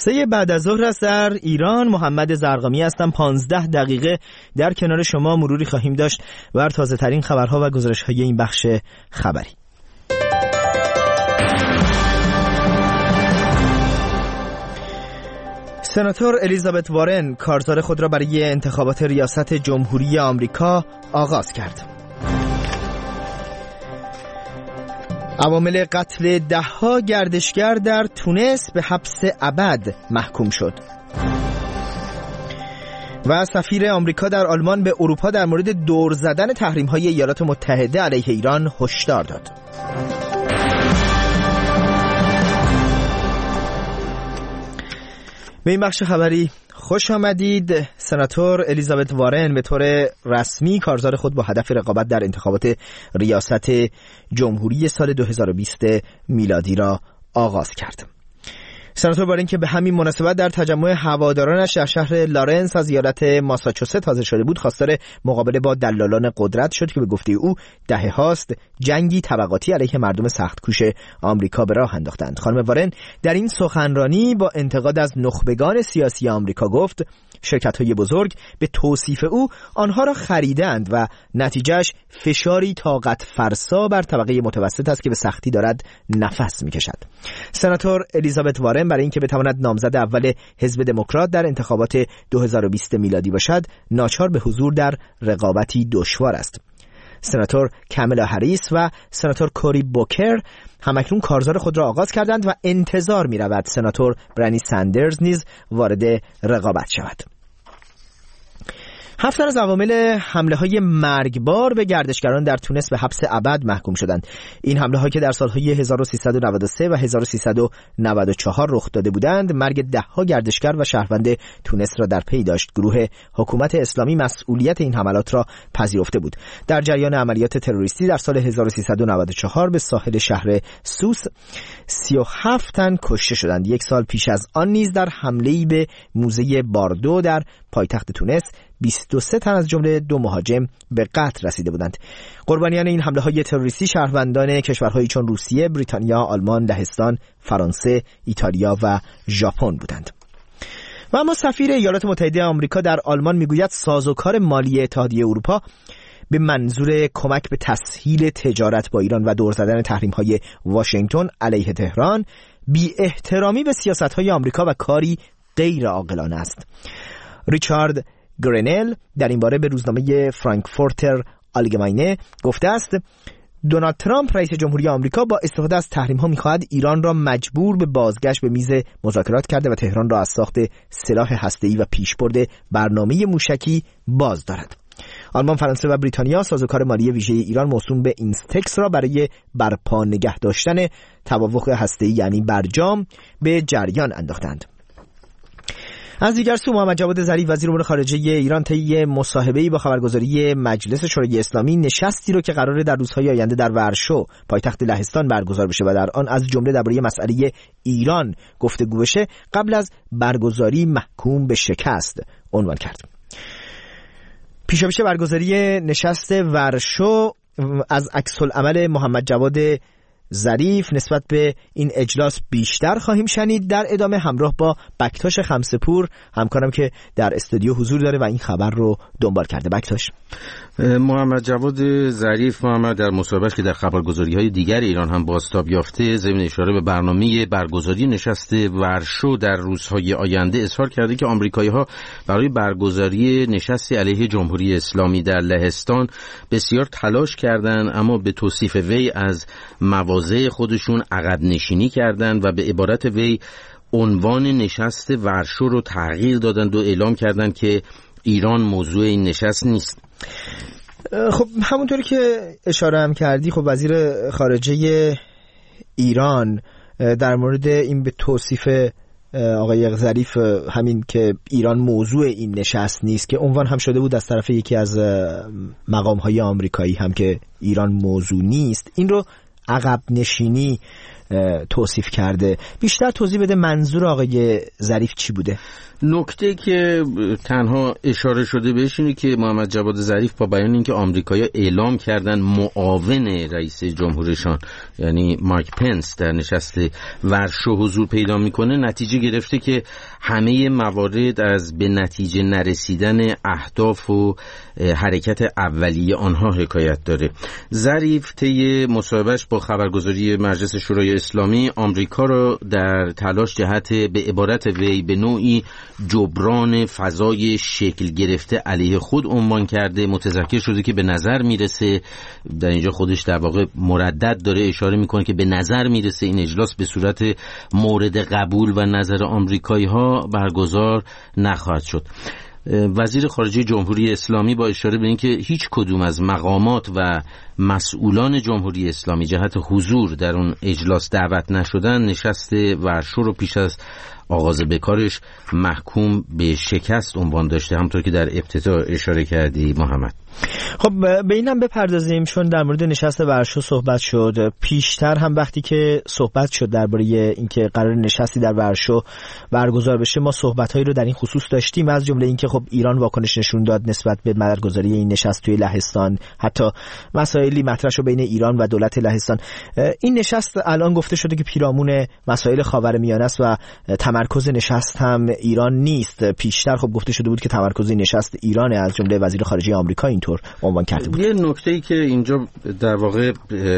3 بعد از ظهر است در ایران. محمد زرقامی هستم. 15 دقیقه در کنار شما مروری خواهیم داشت بر تازه ترین خبرها و گزارش های این بخش خبری. سناتور الیزابت وارن کارزار خود را برای انتخابات ریاست جمهوری آمریکا آغاز کرد. عوامل قتل 10 گردشگر در تونس به حبس ابد محکوم شد. و سفیر آمریکا در آلمان به اروپا در مورد دور زدن تحریم‌های ایالات متحده علیه ایران هشدار داد. به این بخش خبری خوش آمدید. سناتور الیزابت وارن به طور رسمی کارزار خود با هدف رقابت در انتخابات ریاست جمهوری سال 2020 میلادی را آغاز کرد. سناتور وارن که به همین مناسبت در تجمع هوادارانش در شهر لارنس از ایالت ماساچوست حاضر شده بود، خواستار مقابله با دلالان قدرت شد که به گفته او دهه هاست جنگی طبقاتی علیه مردم سخت‌کوش آمریکا به راه انداختند. خانم وارن در این سخنرانی با انتقاد از نخبگان سیاسی آمریکا گفت شرکت‌های بزرگ به توصیف او آنها را خریدند و نتیجهش فشاری طاقت فرسا بر طبقه متوسط است که به سختی دارد نفس می‌کشد. سناتور الیزابت وارن برای اینکه بتواند نامزد اول حزب دموکرات در انتخابات 2020 میلادی باشد، ناچار به حضور در رقابتی دشوار است. سناتور کاملا هریس و سناتور کوری بوکر همکنون کارزار خود را آغاز کردند و انتظار می رود سناتور برانی ساندرز نیز وارد رقابت شود. 7 از عوامل حمله های مرگبار به گردشگران در تونس به حبس ابد محکوم شدند. این حمله ها که در سالهای 1393 و 1394 رخ داده بودند، مرگ 10 گردشگر و شهروند تونس را در پی داشت. گروه حکومت اسلامی مسئولیت این حملات را پذیرفته بود. در جریان عملیات تروریستی در سال 1394 به ساحل شهر سوس 37 تن کشته شدند. 1 سال پیش از آن نیز در حمله‌ای به موزه باردو در پایتخت تونس 23 تن از جمله 2 مهاجم به قتل رسیده بودند. قربانیان این حمله‌های تروریستی شهروندان کشورهایی چون روسیه، بریتانیا، آلمان، لهستان، فرانسه، ایتالیا و ژاپن بودند. و اما سفیر ایالات متحده آمریکا در آلمان میگوید سازوکار مالی اتحادیه اروپا به منظور کمک به تسهیل تجارت با ایران و دور زدن تحریم‌های واشنگتن علیه تهران بی احترامی به سیاست‌های آمریکا و کاری غیر عاقلانه است. ریچارد گرنل در این باره به روزنامه فرانکفورتر آلگماینه گفته است دونالد ترامپ رئیس جمهوری آمریکا با استفاده از تحریم‌ها می‌خواهد ایران را مجبور به بازگشت به میز مذاکرات کرده و تهران را از ساخت سلاح هسته‌ای و پیشبرد برنامه موشکی باز دارد. آلمان، فرانسه و بریتانیا سازوکار مالی ویژه ایران موسوم به اینستکس را برای برپا نگه داشتن توافق هسته‌ای یعنی برجام به جریان انداختند. از دیگر سو محمد جواد ظریف وزیر امور خارجه ایران طی مصاحبه‌ای با خبرگزاری مجلس شورای اسلامی نشستی رو که قراره در روزهای آینده در ورشو پایتخت لهستان برگزار بشه و در آن از جمله درباره مسئله ایران گفتگو بشه قبل از برگزاری محکوم به شکست عنوان کرد. پیشاپیش برگزاری نشست ورشو از عکس‌العمل محمد جواد ظریف نسبت به این اجلاس بیشتر خواهیم شنید. در ادامه همراه با بکتاش خمسه‌پور همکارم که در استودیو حضور داره و این خبر رو دنبال کرده. بکتاش. محمد جواد ظریف محمد در مصاحبه‌اش که در خبرگزاری‌های دیگر ایران هم بازتاب یافته ضمن اشاره به برنامه برگزاری نشست ورشو در روزهای آینده اظهار کرده که آمریکایی‌ها برای برگزاری نشستی علیه جمهوری اسلامی در لهستان بسیار تلاش کردند، اما به توصیف وی از مواضع خودشون عقب نشینی کردند و به عبارت وی عنوان نشست ورشو رو تغییر دادند و اعلام کردند که ایران موضوع این نشست نیست. خب همونطوری که اشاره هم کردی، خب وزیر خارجه ایران در مورد این به توصیف آقای ظریف همین که ایران موضوع این نشست نیست که عنوان هم شده بود از طرف یکی از مقام‌های آمریکایی هم که ایران موضوع نیست، این رو عقب نشینی توصیف کرده. بیشتر توضیح بده منظور آقای ظریف چی بوده؟ نکته که تنها اشاره شده بهش اینه که محمد جواد ظریف با بیان اینکه آمریکایی‌ها اعلام کردن معاون رئیس جمهورشان یعنی مایک پنس در نشست ورشو حضور پیدا میکنه، نتیجه گرفته که همه موارد از به نتیجه نرسیدن اهداف و حرکت اولیه آنها حکایت داره. ظریف طی مصاحبهش با خبرگزاری مجلس شورای اسلامی آمریکا را در تلاش جهت به عبارت وی به نوعی جبران فضای شکل گرفته علیه خود عنوان کرده. متذکر شده که به نظر میرسه، در اینجا خودش در واقع مردد داره اشاره میکنه که به نظر میرسه این اجلاس به صورت مورد قبول و نظر آمریکایی ها برگزار نخواهد شد. وزیر خارجه جمهوری اسلامی با اشاره به اینکه هیچ کدوم از مقامات و مسئولان جمهوری اسلامی جهت حضور در اون اجلاس دعوت نشدن، نشست ورشو رو پیش از آغاز بکارش محکوم به شکست عنوان داشته، همونطور که در ابتدا اشاره کردی محمد. خب به اینم بپردازیم، چون در مورد نشست ورشو صحبت شد. پیشتر هم وقتی که صحبت شد درباره اینکه قرار نشستی در ورشو برگزار بشه، ما صحبت‌هایی رو در این خصوص داشتیم، از جمله اینکه خب ایران واکنش نشون داد نسبت به برگزاری این نشست توی لهستان، حتی مسائلی مطرح شد بین ایران و دولت لهستان. این نشست الان گفته شده که پیرامون مسائل خاورمیانه است و تمرکز نشست هم ایران نیست. پیشتر خب گفته شده بود که تمرکز نشست ایرانه، از جمله وزیر خارجه آمریکا اینطور عنوان کرده بود. یه نکته‌ای که اینجا در واقع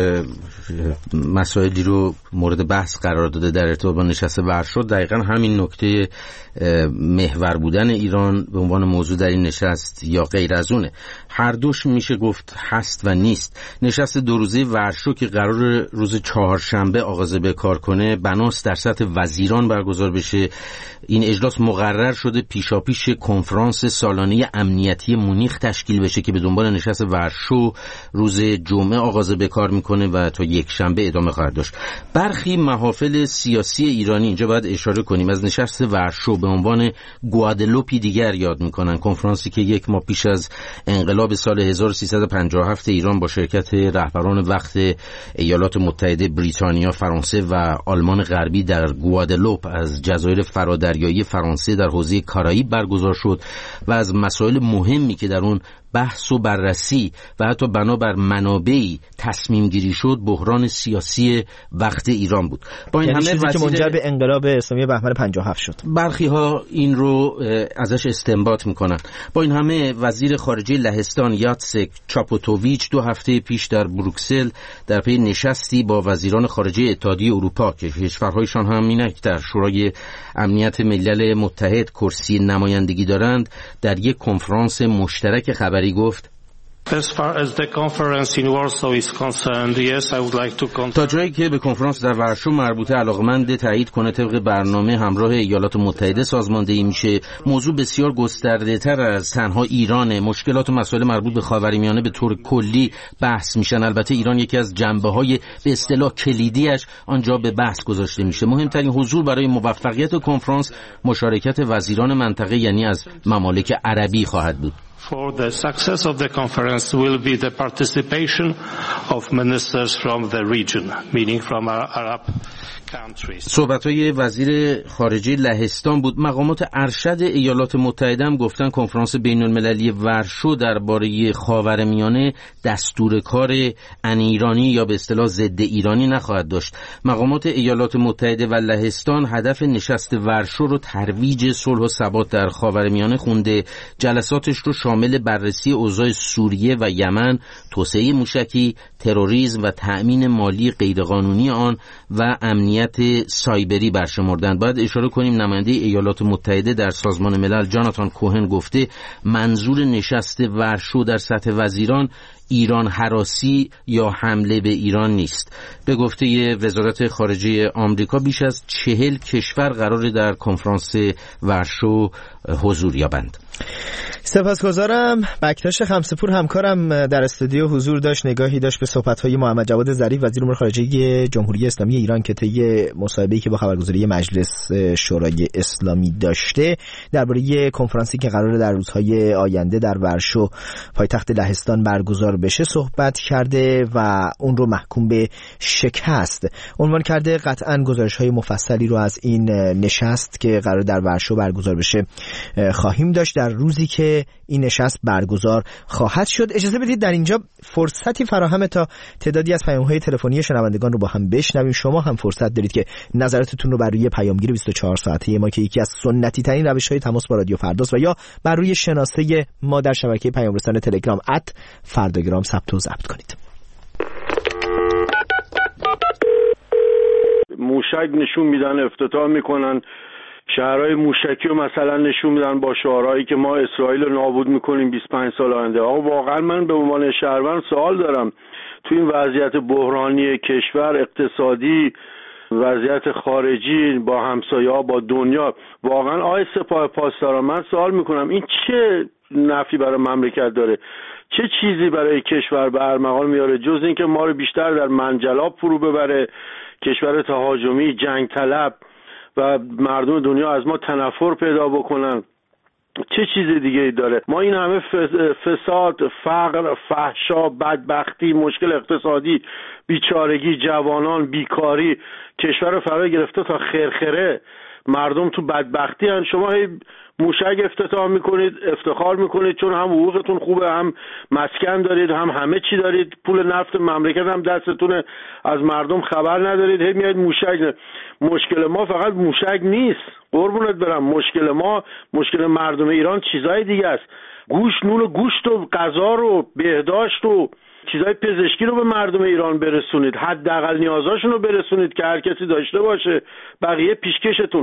مسائلی رو مورد بحث قرار داده در ارتباط با نشست ورشو، دقیقاً همین نکته محور بودن ایران به عنوان موضوع در این نشست یا غیر از اونه. هر دوش میشه گفت هست و نیست. نشست دو روزه ورشو که قرار روز چهارشنبه آغاز به کار کنه، بناست در سطح وزیران برگزار بشه. این اجلاس مقرر شده پیشاپیش کنفرانس سالانه امنیتی مونیخ تشکیل بشه که به دنبال نشست ورشو روز جمعه آغاز به کار میکنه و تا یک شنبه ادامه خواهد داشت. برخی محافل سیاسی ایرانی، اینجا باید اشاره کنیم، از نشست ورشو به عنوان گوادلوپی دیگر یاد میکنن، کنفرانسی که یک ماه پیش از انقلاب سال 1357 ایران با شرکت رهبران وقت ایالات متحده، بریتانیا، فرانسه و آلمان غربی در گوادلوپ از جزایر فرادریایی فرانسه در حوزه کارائیب برگزار شد و از مسائل مهمی که در اون بحث و بررسی و حتی بنابر منابعی تصمیم گیری شد بحران سیاسی وقت ایران بود. با این یعنی همه چیزی که منجر به انقلاب اسلامی بهمن 57 شد. برخی ها این رو ازش استنباط میکنن. با این همه وزیر خارجه لهستان یاتسک چاپوتوویچ 2 هفته پیش در بروکسل در پی نشستی با وزیران خارجه اتحادیه اروپا که کشورهایشان هم اینک در شورای امنیت ملل متحد کرسی نمایندگی دارند، در یک کنفرانس مشترک خبری گفت تا جایی که به کنفرانس در ورشو مربوطه علاقمند تایید کنه طبق برنامه همراه ایالات متحده سازماندهی میشه. موضوع بسیار گسترده تر از تنها ایران. مشکلات و مسائل مربوط به خاورمیانه به طور کلی بحث میشن. البته ایران یکی از جنبه‌های به اصطلاح کلیدیش آنجا به بحث گذاشته میشه. مهمترین حضور برای موفقیت کنفرانس مشارکت وزیران منطقه یعنی از ممالک عربی خواهد بود. For the success of the conference will be the participation of ministers from the region, meaning from Arab countries. صحبت‌های وزیر خارجه لهستان بود. مقامات ارشد ایالات متحده هم گفتن کنفرانس بین‌المللی ورشو درباره خاورمیانه دستور کار ان ایرانی یا به اصطلاح ضد ایرانی نخواهد داشت. مقامات ایالات متحده و لهستان هدف نشست ورشو رو ترویج صلح و ثبات در خاورمیانه خونده. جلساتش رو شامل بررسی اوضاع سوریه و یمن، توسعه موشکی، تروریسم و تأمین مالی غیرقانونی آن و امنیت سایبری برشمردند. باید اشاره کنیم نماینده ایالات متحده در سازمان ملل جاناتان کوهن گفته منظور نشست ورشو در سطح وزیران ایران هراسی یا حمله به ایران نیست. به گفته وزارت خارجه آمریکا بیش از 40 کشور قرار در کنفرانس ورشو حضور یابند. سپاسگزارم. بکتاش خمسه‌پور همکارم در استودیو حضور داشت، نگاهی داشت به صحبت‌های محمد جواد ظریف وزیر امور خارجه جمهوری اسلامی ایران که طی مصاحبه‌ای که با خبرگزاری مجلس شورای اسلامی داشته درباره کنفرانسی که قراره در روزهای آینده در ورشو پایتخت لهستان برگزار بشه صحبت کرده و اون رو محکوم به شکست عنوان کرده. قطعاً گزارش‌های مفصلی رو از این نشست که قرار در ورشو برگزار بشه خواهیم داشت در روزی که این نشست برگزار خواهد شد. اجازه بدید در اینجا فرصتی فراهم تا تعدادی از پیام‌های تلفنی شنوندگان رو با هم بشنویم. شما هم فرصت دارید که نظراتتون رو بر روی پیامگیر 24 ساعته ما که یکی از سنتی ترین روش‌های تماس با رادیو فرداست و یا بر روی شناسه ما در شبکه پیام‌رسان تلگرام @فرداگرام ثبت و ضبط کنید. موشک نشون میدن، افتتاح میکنن، شهرهای موشکی رو مثلا نشون میدن با شعارهایی که ما اسرائیل رو نابود میکنیم 25 سال آینده. آقا واقعا من به عنوان شهروند سوال دارم، تو این وضعیت بحرانی کشور، اقتصادی، وضعیت خارجی با همسایه‌ها، با دنیا، واقعا آی سپاه پاسداران من سوال میکنم این چه نفعی برای مملکت داره؟ چه چیزی برای کشور به ارمغان میاره جز اینکه ما رو بیشتر در منجلاب فرو ببره، کشور تهاجمی، جنگ طلب و مردم دنیا از ما تنفر پیدا بکنن؟ چه چیز دیگه ای داره؟ ما این همه فساد، فقر، فحشا، بدبختی، مشکل اقتصادی، بیچارگی، جوانان، بیکاری، کشور رو فرا گرفته تا خرخره، مردم تو بدبختی هن. شما موشک افتتاح میکنید، افتخار میکنید چون هم حقوقتون خوبه، هم مسکن دارید، هم همه چی دارید، پول نفت مملکت هم دستتونه، از مردم خبر ندارید، هی میاد موشک. مشکل ما فقط موشک نیست، قربونت برم. مشکل مردم ایران چیزای دیگه است. گوشت، نون و گوشت و غذا رو، بهداشت و چیزای پزشکی رو به مردم ایران برسونید، حداقل نیازاشون رو برسونید که هر کسی داشته باشه، بقیه پیشکشتون.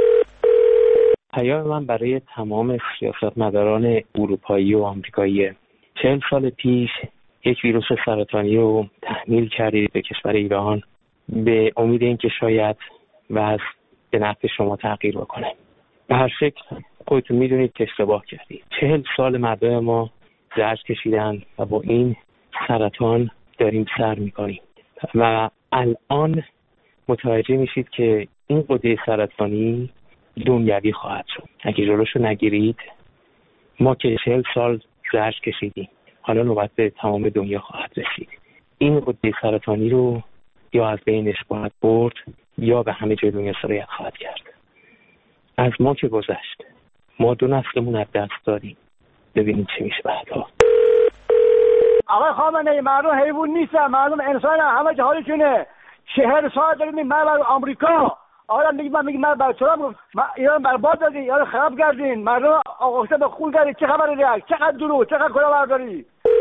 پیام من برای تمام سیاستمداران اروپایی و آمریکایی: 40 سال پیش یک ویروس سرطانی رو تحمیل کردید به کشور ایران به امید اینکه شاید وضع به نفع شما تغییر بکنه. به هر شکل خودتون میدونید که اشتباه کردید. 40 سال مردم ما زجر کشیدن و با این سرطان داریم سر میکنیم و الان متوجه میشید که این قده سرطانی دنیوی خواهد شد. اگه جلوشو نگیرید، ما که 40 سال زجر کشیدیم، حالا نوبت به تمام دنیا خواهد رسید. این قده سرطانی رو یا از بینش باید برد یا به همه جای دنیا سرایت خواهد کرد. از ما که گذشت، ما 2 نسلمون از دست دادیم. ببینید چه میشه بعدا. آقای خامنه‌ای، مردم حیوان نیستن، مردم انسان هم، همه حالشونه. 40 سال داریم من برای آمریکا، حالا میگم من برای چرا ایران برباد دادی، ایران خراب کردین، مردم آغوشته به خون کردی. چه خبره دیگه؟ چقدر دروغ، چقدر کلاهبرداری.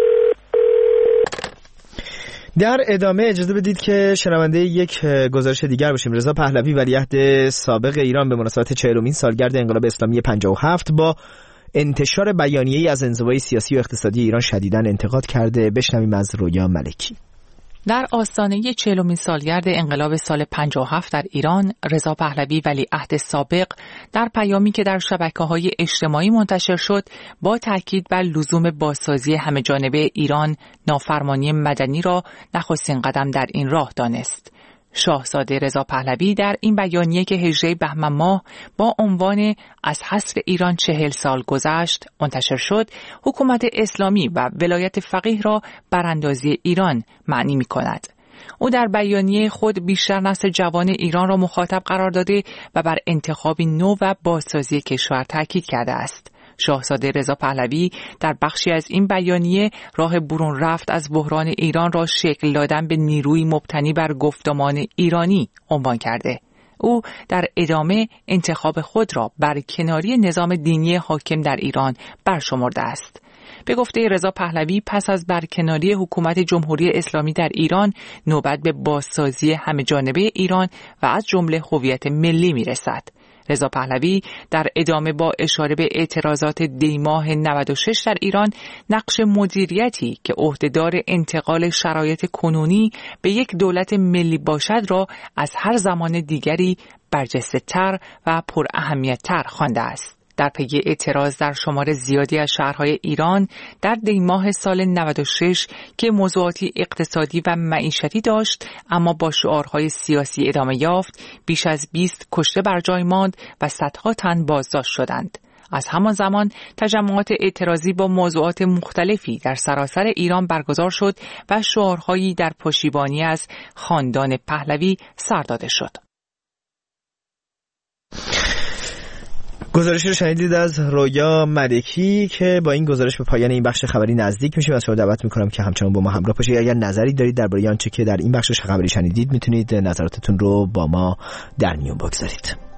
در ادامه اجازه بدید که شنونده یک گزارش دیگر باشیم. رضا پهلوی ولیعهد سابق ایران به مناسبت 40مین سالگرد انقلاب اسلامی 57 با انتشار بیانیه‌ای از انزوای سیاسی و اقتصادی ایران شدیداً انتقاد کرده. بشنویم از رویا ملکی. در آستانه 40مین سالگرد انقلاب سال 57 در ایران، رضا پهلوی ولیعهد سابق در پیامی که در شبکه‌های اجتماعی منتشر شد، با تاکید بر لزوم بازسازی همه‌جانبه ایران، نافرمانی مدنی را نخستین قدم در این راه دانست. شاهزاده رضا پهلوی در این بیانیه که 18 بهمن ماه با عنوان از حصر ایران 40 سال گذشت منتشر شد، حکومت اسلامی و ولایت فقیه را براندازی ایران معنی می کند. او در بیانیه خود بیشتر نسل جوان ایران را مخاطب قرار داده و بر انتخابی نو و بازسازی کشور تاکید کرده است. شاهزاده رضا پهلوی در بخشی از این بیانیه راه برون رفت از بحران ایران را شکل دادن به نیروی مبتنی بر گفتمان ایرانی عنوان کرده. او در ادامه انتخاب خود را بر کناری نظام دینی حاکم در ایران برشمرده است. به گفته رضا پهلوی، پس از برکناری حکومت جمهوری اسلامی در ایران، نوبت به بازسازی همه‌جانبه ایران و از جمله هویت ملی می‌رسد. رضا پهلوی در ادامه با اشاره به اعتراضات دیماه 96 در ایران، نقش مدیریتی که عهدهدار انتقال شرایط کنونی به یک دولت ملی باشد را از هر زمان دیگری برجسته‌تر و پر اهمیت‌تر خوانده است. در پی اعتراض در شمار زیادی از شهرهای ایران در دیماه سال 96 که موضوعاتی اقتصادی و معیشتی داشت اما با شعارهای سیاسی ادامه یافت، بیش از 20 کشته بر جای ماند و صدها تن بازداشت شدند. از همان زمان تجمعات اعتراضی با موضوعات مختلفی در سراسر ایران برگزار شد و شعارهایی در پشتیبانی از خاندان پهلوی سر داده شد. گزارشی رو شنیدید از رویا ملکی که با این گزارش به پایان این بخش خبری نزدیک میشیم. از شما دعوت میکنم که همچنان با ما همراه باشید. اگر نظری دارید درباره آنچه که در این بخش خبری شنیدید میتونید نظراتتون رو با ما در میون بگذارید.